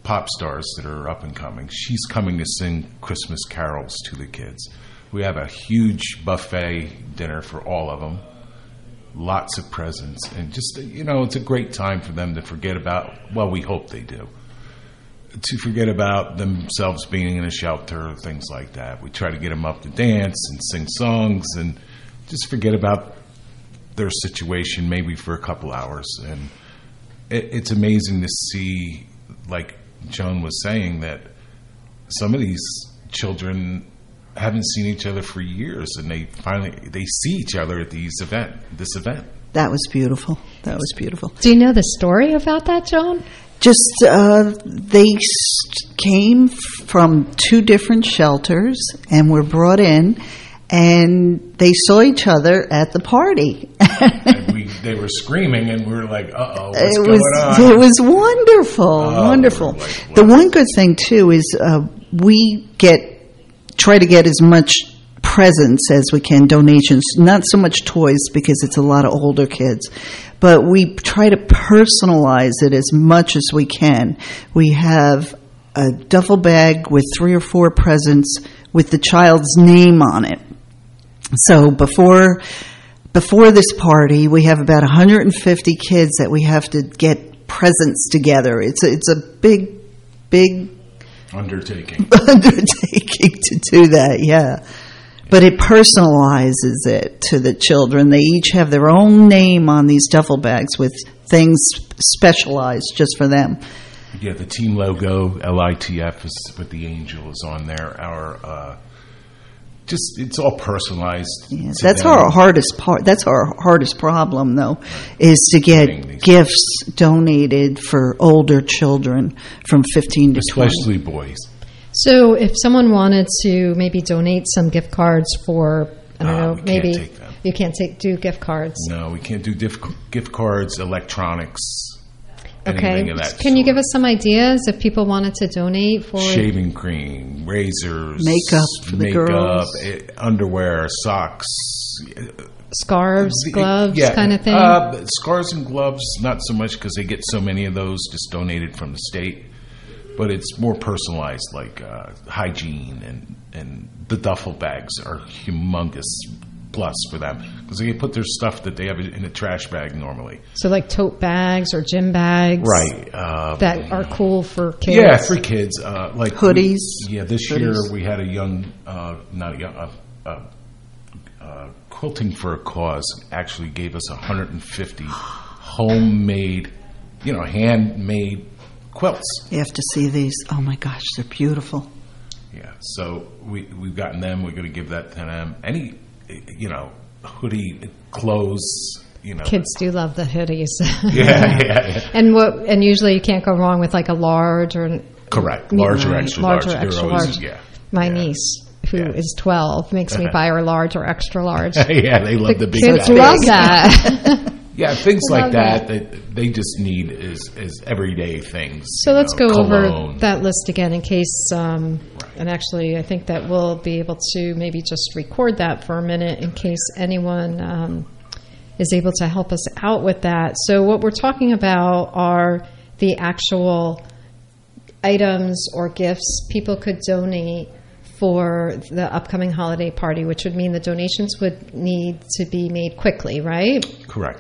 S9: pop stars that are up and coming. She's coming to sing Christmas carols to the kids. We have a huge buffet dinner for all of them. Lots of presents. And just, it's a great time for them to forget about, well, we hope they do, to forget about themselves being in a shelter, things like that. We try to get them up to dance and sing songs and just forget about their situation maybe for a couple hours. And it's amazing to see, like Joan was saying, that some of these children haven't seen each other for years, and they see each other at this event.
S10: That was beautiful. That was beautiful.
S7: Do you know the story about that, Joan?
S10: Just they came from 2 different shelters and were brought in, and they saw each other at the party.
S9: And they were screaming, and we were like, "Uh-oh, what's going on?"
S10: It was wonderful, wonderful. The one good thing too is we try to get as much presents as we can, donations, not so much toys because it's a lot of older kids, but we try to personalize it as much as we can. We have a duffel bag with 3 or 4 presents with the child's name on it. So before this party, we have about 150 kids that we have to get presents together. It's a big
S9: undertaking
S10: to do that, yeah. But it personalizes it to the children. They each have their own name on these duffel bags with things specialized just for them.
S9: Yeah, the team logo, LITF, is with the angel is on there. Our it's all personalized.
S10: Yeah, that's our hardest part. That's our hardest problem, though, is to get gifts donated for older children from 15 to 20.
S9: Especially boys.
S7: So if someone wanted to maybe donate some gift cards for, I don't know, maybe
S9: can't take them.
S7: You can't do gift cards.
S9: No, we can't do gift cards, electronics,
S7: okay.
S9: anything of that
S7: Can you give us some ideas if people wanted to donate for
S9: shaving cream, razors,
S10: makeup for the girls,
S9: underwear, socks,
S7: scarves, gloves, kind of thing?
S9: Scarves and gloves, not so much because they get so many of those just donated from the state. But it's more personalized, like hygiene, and the duffel bags are humongous plus for them because they put their stuff that they have in a trash bag normally.
S7: So like tote bags or gym bags,
S9: right?
S7: That are cool for kids.
S9: Yeah, for kids, like
S10: hoodies.
S9: This year we had a young, Quilting for a Cause actually gave us 150 homemade, handmade quilts.
S10: You have to see these. Oh my gosh, they're beautiful.
S9: Yeah, so we've gotten them. We're going to give that to them. Any, hoodie, clothes.
S7: Kids do love the hoodies.
S9: Yeah.
S7: And usually you can't go wrong with like a large or
S9: correct large or extra large.
S7: My niece, who is 12, makes me buy her large or extra large.
S9: Yeah, they love the big.
S7: Kids love that.
S9: Yeah, things like that they just need is everyday things.
S7: So let's go over that list again in case, and actually I think that we'll be able to maybe just record that for a minute in case anyone is able to help us out with that. So what we're talking about are the actual items or gifts people could donate for the upcoming holiday party, which would mean the donations would need to be made quickly, right?
S9: Correct.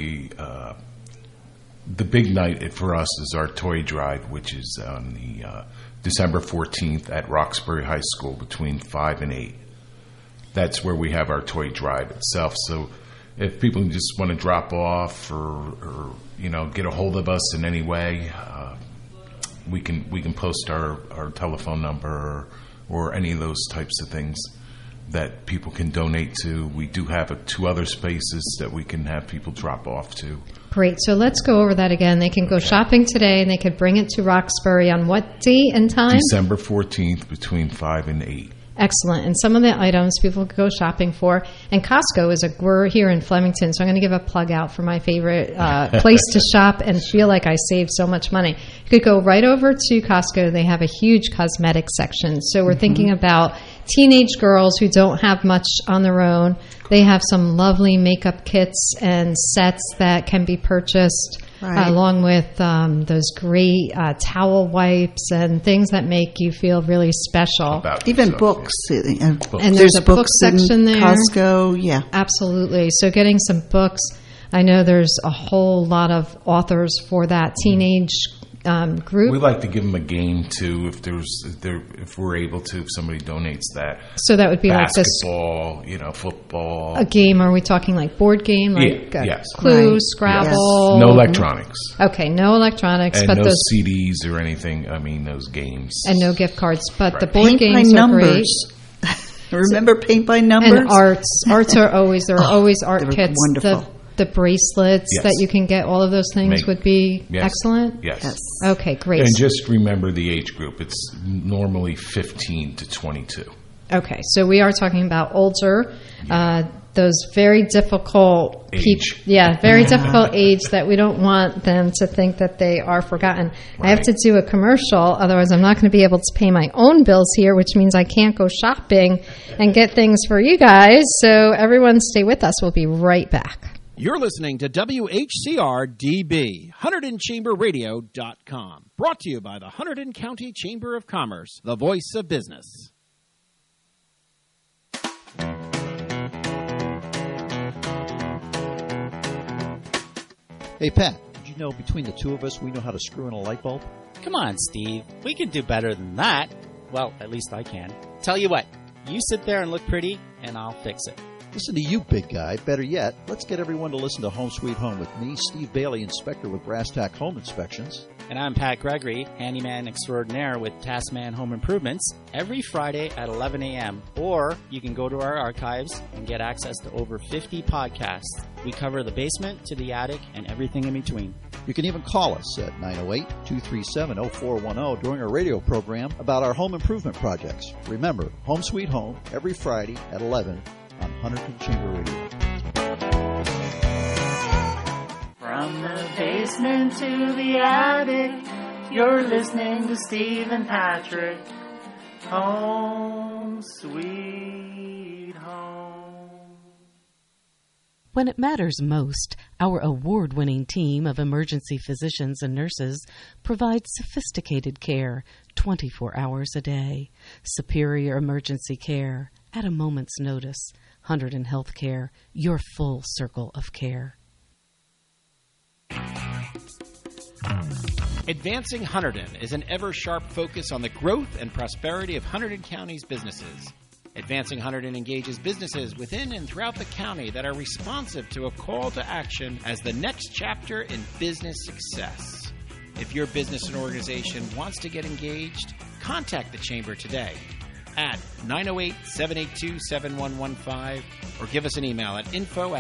S9: The big night for us is our toy drive, which is on the December 14th at Roxbury High School between 5 and 8. That's where we have our toy drive itself. So if people just want to drop off or get a hold of us in any way, we can post our telephone number or any of those types of things that people can donate to. We do have 2 other spaces that we can have people drop off to.
S7: Great. So let's go over that again. They can go shopping today, and they could bring it to Roxbury on what date and time?
S9: December 14th between 5 and 8.
S7: Excellent. And some of the items people could go shopping for. And Costco we're here in Flemington, so I'm going to give a plug out for my favorite place to shop and feel like I saved so much money. You could go right over to Costco. They have a huge cosmetic section. So we're thinking about teenage girls who don't have much on their own. They have some lovely makeup kits and sets that can be purchased
S10: Right.
S7: along with those great towel wipes and things that make you feel really special.
S10: Even books.
S7: And
S10: There's
S7: there's a book
S10: books
S7: section
S10: in
S7: there.
S10: Costco, yeah.
S7: Absolutely. So getting some books. I know there's a whole lot of authors for that teenage group.
S9: We like to give them a game too, if we're able to. If somebody donates that.
S7: So that would be
S9: basketball, football.
S7: A game? Are we talking like board game, like
S9: yes.
S7: Clue,
S10: Right.
S7: Scrabble?
S9: Yes. No electronics.
S7: Okay, no electronics,
S9: And
S7: but
S9: no
S7: those
S9: CDs or anything. I mean, those games.
S7: and no gift cards. But
S9: Right.
S7: the board
S10: Paint
S7: games
S10: by
S7: are great.
S10: numbers. Remember paint by numbers?
S7: And arts are always there are always art kits.
S10: Wonderful.
S7: The bracelets
S9: Yes.
S7: that you can get, all of those things would be excellent.
S9: Yes.
S7: Okay, great.
S9: And just remember the age group. It's normally 15 to 22.
S7: Okay, so we are talking about older, those very difficult
S9: Age.
S7: very difficult age that we don't want them to think that they are forgotten. I have to do a commercial, otherwise I'm not going to be able to pay my own bills here, which means I can't go shopping and get things for you guys. So everyone stay with us. We'll be right back.
S11: You're listening to WHCR-DB, HunterdonChamberRadio.com. Brought to you by the Hunterdon County Chamber of Commerce, the voice of business.
S13: Hey, Pat, did you know between the two of us, we know how to screw in a light bulb?
S14: Come on, Steve. We can do better than that. Well, at least I can. Tell you what, you sit there and look pretty, and I'll fix it.
S13: Listen to you, big guy. Better yet, let's get everyone to listen to Home Sweet Home with me, Steve Bailey, inspector with Brass Tack Home Inspections.
S14: And I'm Pat Gregory, handyman extraordinaire with Tasman Home Improvements, every Friday at 11 a.m. Or you can go to our archives and get access to over 50 podcasts. We cover the basement to the attic and everything in between.
S13: You can even call us at 908-237-0410 during our radio program about our home improvement projects. Remember, Home Sweet Home, every Friday at 11 on Hunterdon Chamber Radio.
S20: From the basement to the attic, you're listening to Steve and Patrick. Home Sweet Home.
S12: When it matters most, our award-winning team of emergency physicians and nurses provides sophisticated care 24 hours a day. Superior emergency care at a moment's notice. Hunterdon Healthcare, your full circle of care.
S11: Advancing Hunterdon is an ever-sharp focus on the growth and prosperity of Hunterdon County's businesses. Advancing Hunterdon engages businesses within and throughout the county that are responsive to a call to action as the next chapter in business success. If your business and organization wants to get engaged, contact the Chamber today at 908-782-7115 or give us an email at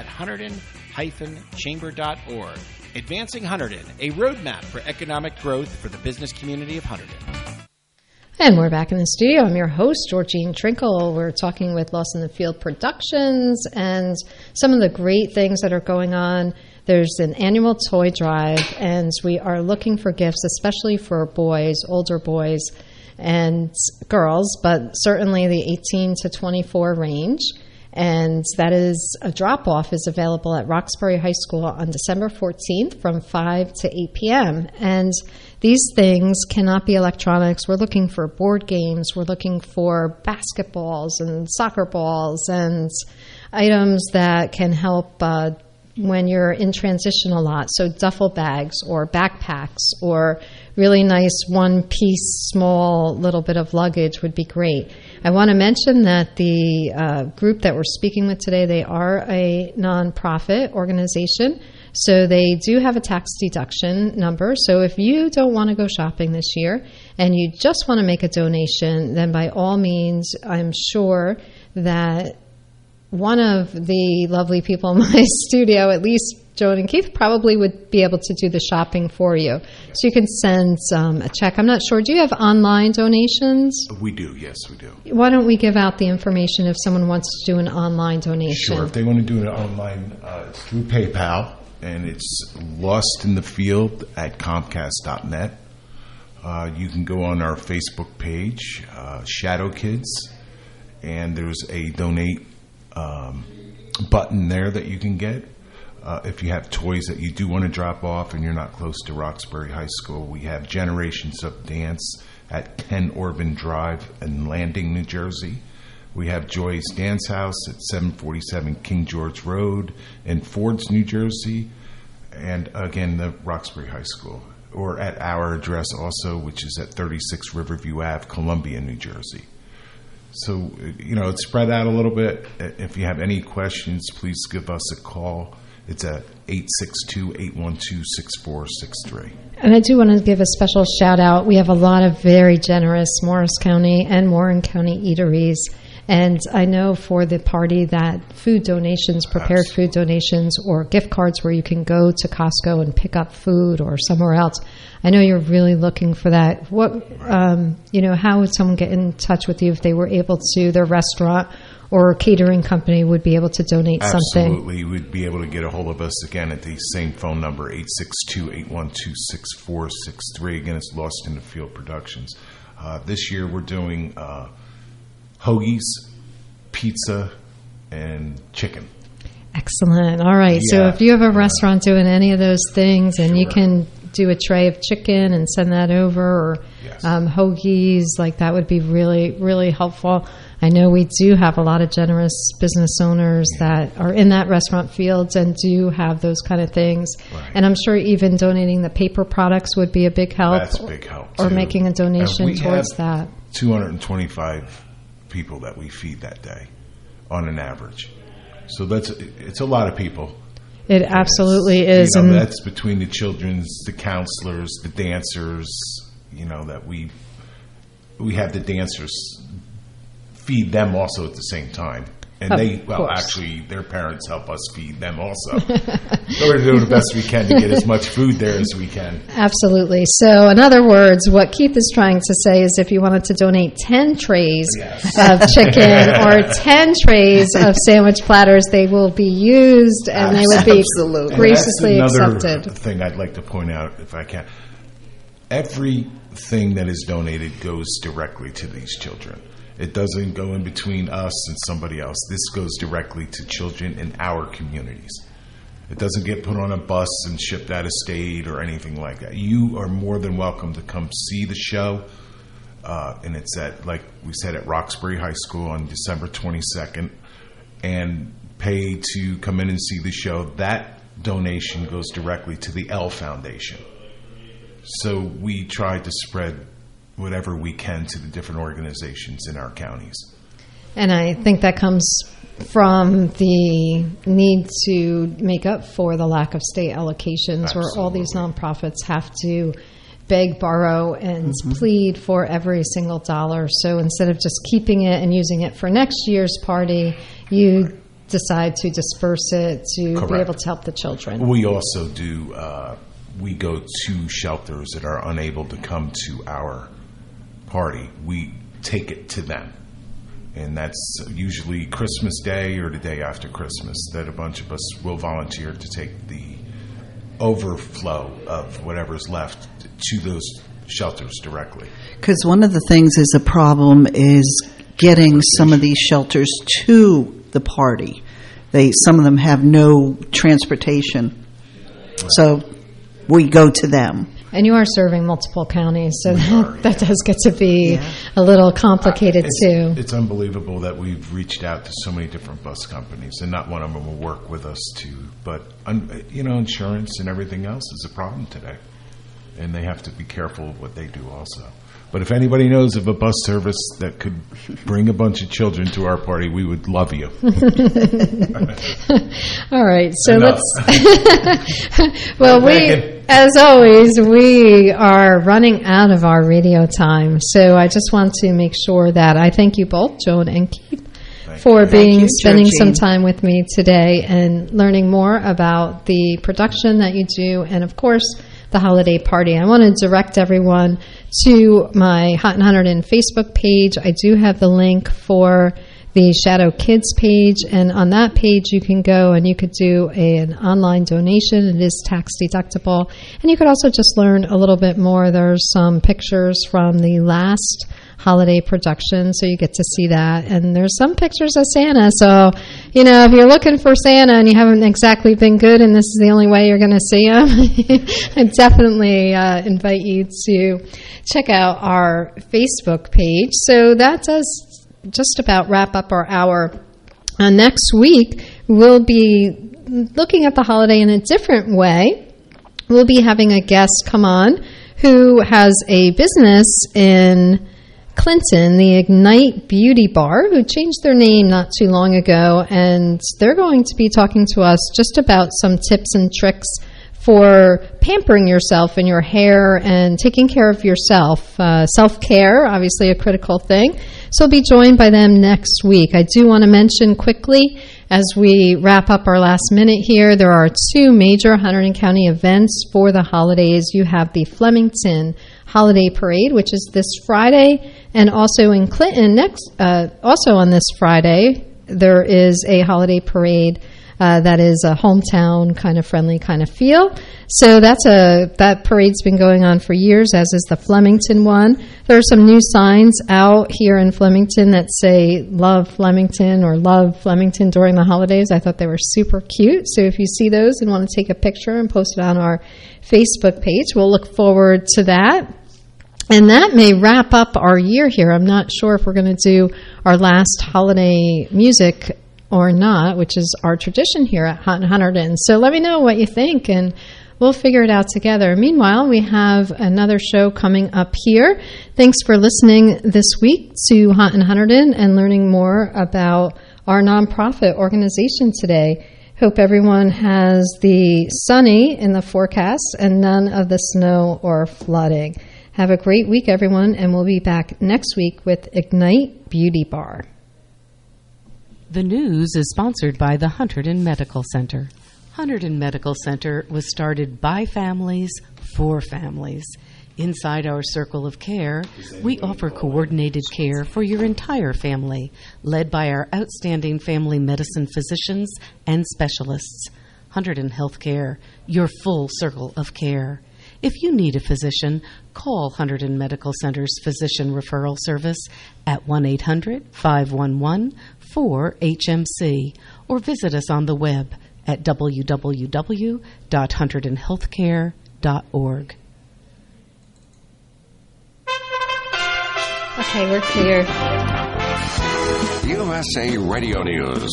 S11: info@hunterdon-chamber.org. Advancing Hunterdon, a roadmap for economic growth for the business community of Hunterdon.
S7: And we're back in the studio. I'm your host, Georgine Trinkle. We're talking with Lost in the Field Productions and some of the great things that are going on. There's an annual toy drive, and we are looking for gifts, especially for boys, older boys and girls, but certainly the 18 to 24 range. And that is a drop-off is available at Roxbury High School on December 14th from 5 to 8 p.m. And these things cannot be electronics. We're looking for board games. We're looking for basketballs and soccer balls and items that can help when you're in transition a lot. So duffel bags or backpacks or really nice one-piece small little bit of luggage would be great. I want to mention that the group that we're speaking with today, they are a nonprofit organization, so they do have a tax deduction number. So if you don't want to go shopping this year and you just want to make a donation, then by all means, I'm sure that one of the lovely people in my studio, at least Joan and Keith, probably would be able to do the shopping for you. So you can send a check. I'm not sure. Do you have online donations?
S9: We do. Yes, we do.
S7: Why don't we give out the information if someone wants to do an online donation?
S9: Sure. If they want to do it online, it's through PayPal, and it's lostinthefield@comcast.net. You can go on our Facebook page, Shadow Kids, and there's a donate button there that you can get. If you have toys that you do want to drop off and you're not close to Roxbury High School, we have Generations of Dance at 10 Orban Drive in Landing, New Jersey. We have Joy's Dance House at 747 King George Road in Fords, New Jersey. And again, the Roxbury High School. Or at our address also, which is at 36 Riverview Ave, Columbia, New Jersey. So, it's spread out a little bit. If you have any questions, please give us a call. It's at 862-812-6463.
S7: And I do want to give a special shout out. We have a lot of very generous Morris County and Warren County eateries. And I know for the party that food donations, prepared food donations, or gift cards where you can go to Costco and pick up food or somewhere else. I know you're really looking for that. What, how would someone get in touch with you if they were able to, their restaurant or catering company would be able to donate something?
S9: Absolutely. We'd be able to get a hold of us again at the same phone number, 862-812-6463. Again, it's Lost in the Field Productions. This year we're doing hoagies, pizza, and chicken.
S7: Excellent. All right.
S9: Yeah.
S7: So if you have a restaurant doing any of those things and you can do a tray of chicken and send that over, or hoagies, like that would be really, really helpful. I know we do have a lot of generous business owners that are in that restaurant fields and do have those kind of things. Right. And I'm sure even donating the paper products would be a big help.
S9: That's a big help,
S7: or
S9: too.
S7: Making a donation towards that.
S9: 225 people that we feed that day on an average. So it's a lot of people.
S7: It absolutely is.
S9: And that's between the children's, the counselors, the dancers, that we have the dancers feed them also at the same time. And actually, their parents help us feed them also. So we're doing the best we can to get as much food there as we can.
S7: Absolutely. So, in other words, what Keith is trying to say is if you wanted to donate 10 trays of chicken or 10 trays of sandwich platters, they will be used and they would be graciously accepted.
S9: Another thing I'd like to point out, if I can. Everything that is donated goes directly to these children. It doesn't go in between us and somebody else. This goes directly to children in our communities. It doesn't get put on a bus and shipped out of state or anything like that. You are more than welcome to come see the show. And it's like we said, at Roxbury High School on December 22nd. And pay to come in and see the show. That donation goes directly to the L Foundation. So we try to spread whatever we can to the different organizations in our counties.
S7: And I think that comes from the need to make up for the lack of state allocations. Absolutely. Where all these nonprofits have to beg, borrow, and plead for every single dollar. So instead of just keeping it and using it for next year's party, you decide to disperse it to be able to help the children.
S9: We also do, we go to shelters that are unable to come to our party. We take it to them, and that's usually Christmas Day or the day after Christmas that a bunch of us will volunteer to take the overflow of whatever's left to those shelters directly.
S10: Because one of the things is a problem is getting some of these shelters to the party. Some of them have no transportation, so we go to them.
S7: And you are serving multiple counties, so that does get to be a little complicated too.
S9: It's unbelievable that we've reached out to so many different bus companies, and not one of them will work with us too. But insurance and everything else is a problem today, and they have to be careful of what they do also. But if anybody knows of a bus service that could bring a bunch of children to our party, we would love you.
S7: All right, so let's. Well, as always, we are running out of our radio time. So I just want to make sure that I thank you both, Joan and Keith, for spending some time with me today and learning more about the production that you do, and of course, the holiday party. I want to direct everyone to my Hot and 100 Facebook page. I do have the link for the Shadow Kids page, and on that page you can go and you could do an online donation. It is tax deductible, and you could also just learn a little bit more. There's some pictures from the last holiday production, so you get to see that, and there's some pictures of Santa. So, if you're looking for Santa and you haven't exactly been good and this is the only way you're going to see him, I definitely invite you to check out our Facebook page. So that does just about wrap up our hour. Next week, we'll be looking at the holiday in a different way. We'll be having a guest come on who has a business in Clinton, the Ignite Beauty Bar, who changed their name not too long ago, and they're going to be talking to us just about some tips and tricks for pampering yourself and your hair and taking care of yourself. Self-care, obviously a critical thing. So I'll be joined by them next week. I do want to mention quickly, as we wrap up our last minute here, there are two major Hunterdon County events for the holidays. You have the Flemington Holiday Parade, which is this Friday, and also in Clinton, also on this Friday, there is a holiday parade that is a hometown kind of friendly kind of feel. So that parade's been going on for years, as is the Flemington one. There are some new signs out here in Flemington that say "Love Flemington" or "Love Flemington" during the holidays. I thought they were super cute. So if you see those and want to take a picture and post it on our Facebook page, we'll look forward to that. And that may wrap up our year here. I'm not sure if we're going to do our last holiday music or not, which is our tradition here at Hot and Hunterdon. So let me know what you think, and we'll figure it out together. Meanwhile, we have another show coming up here. Thanks for listening this week to Hot and Hunterdon and learning more about our nonprofit organization today. Hope everyone has the sunny in the forecast and none of the snow or flooding. Have a great week, everyone, and we'll be back next week with Ignite Beauty Bar.
S12: The news is sponsored by the Hunterdon Medical Center. Hunterdon Medical Center was started by families for families. Inside our circle of care, we offer coordinated care for your entire family, led by our outstanding family medicine physicians and specialists. Hunterdon Healthcare, your full circle of care. If you need a physician, call Hunterdon Medical Center's Physician Referral Service at 1-800-511-4HMC or visit us on the web at www.hunterdonhealthcare.org.
S7: Okay, we're clear.
S17: USA Radio News.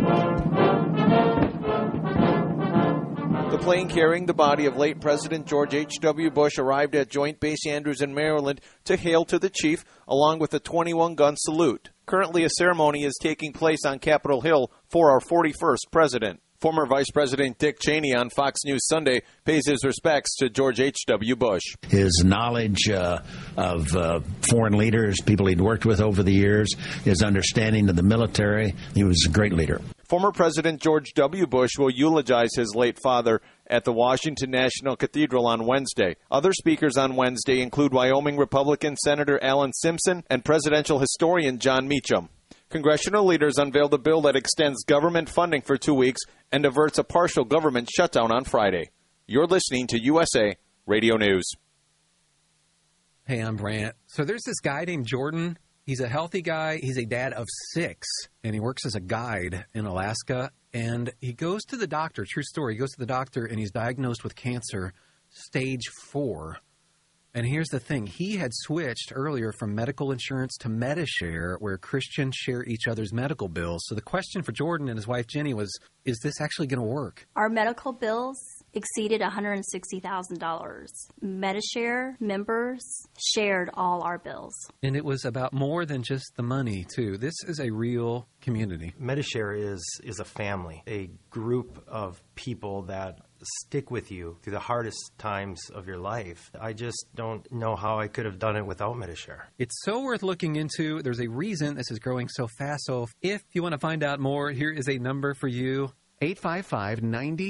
S2: The plane carrying the body of late President George H.W. Bush arrived at Joint Base Andrews in Maryland to hail to the chief, along with a 21-gun salute. Currently, a ceremony is taking place on Capitol Hill for our 41st president. Former Vice President Dick Cheney on Fox News Sunday pays his respects to George H.W. Bush.
S21: His knowledge of foreign leaders, people he'd worked with over the years, his understanding of the military, he was a great leader.
S2: Former President George W. Bush will eulogize his late father at the Washington National Cathedral on Wednesday. Other speakers on Wednesday include Wyoming Republican Senator Alan Simpson and presidential historian John Meacham. Congressional leaders unveiled a bill that extends government funding for 2 weeks and averts a partial government shutdown on Friday. You're listening to USA Radio News.
S19: Hey, I'm Brant. So there's this guy named Jordan. He's a healthy guy. He's a dad of 6, and he works as a guide in Alaska. And he goes to the doctor, true story, he goes to the doctor, and he's diagnosed with cancer, stage 4. And here's the thing. He had switched earlier from medical insurance to Medishare, where Christians share each other's medical bills. So the question for Jordan and his wife, Jenny, was, is this actually going to work?
S22: Our medical bills exceeded $160,000. Medishare members shared all our bills.
S19: And it was about more than just the money, too. This is a real community.
S23: Medishare is a family, a group of people that stick with you through the hardest times of your life. I just don't know how I could have done it without Medishare.
S19: It's so worth looking into. There's a reason this is growing so fast. So if you want to find out more, here is a number for you.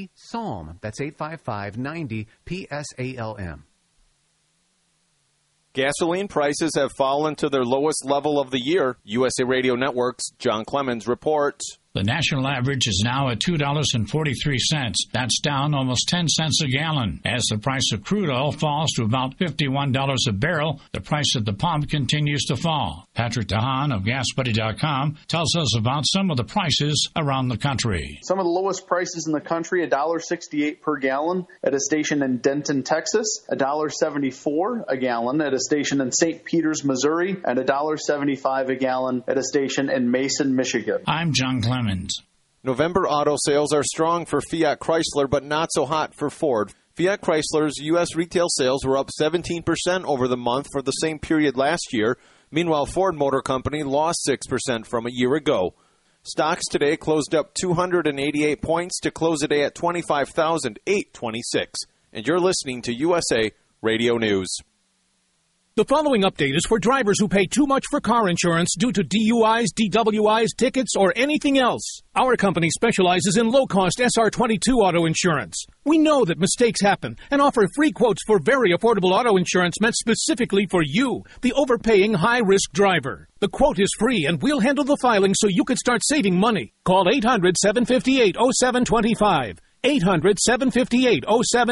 S19: 855-90-PSALM. That's 855-90-PSALM.
S2: Gasoline prices have fallen to their lowest level of the year. USA Radio Network's John Clemens reports.
S3: The national average is now at $2.43. That's down almost 10 cents a gallon. As the price of crude oil falls to about $51 a barrel, the price at the pump continues to fall. Patrick DeHaan of GasBuddy.com tells us about some of the prices around the country.
S6: Some of the lowest prices in the country, $1.68 per gallon at a station in Denton, Texas, $1.74 a gallon at a station in St. Peters, Missouri, and $1.75 a gallon at a station in Mason, Michigan.
S3: I'm John Clemens.
S2: November auto sales are strong for Fiat Chrysler, but not so hot for Ford. Fiat Chrysler's U.S. retail sales were up 17% over the month for the same period last year. Meanwhile, Ford Motor Company lost 6% from a year ago. Stocks today closed up 288 points to close the day at 25,826. And you're listening to USA Radio News.
S8: The following update is for drivers who pay too much for car insurance due to DUIs, DWIs, tickets, or anything else. Our company specializes in low-cost SR22 auto insurance. We know that mistakes happen and offer free quotes for very affordable auto insurance meant specifically for you, the overpaying high-risk driver. The quote is free, and we'll handle the filing so you can start saving money. Call 800-758-0725. 800-758-0725.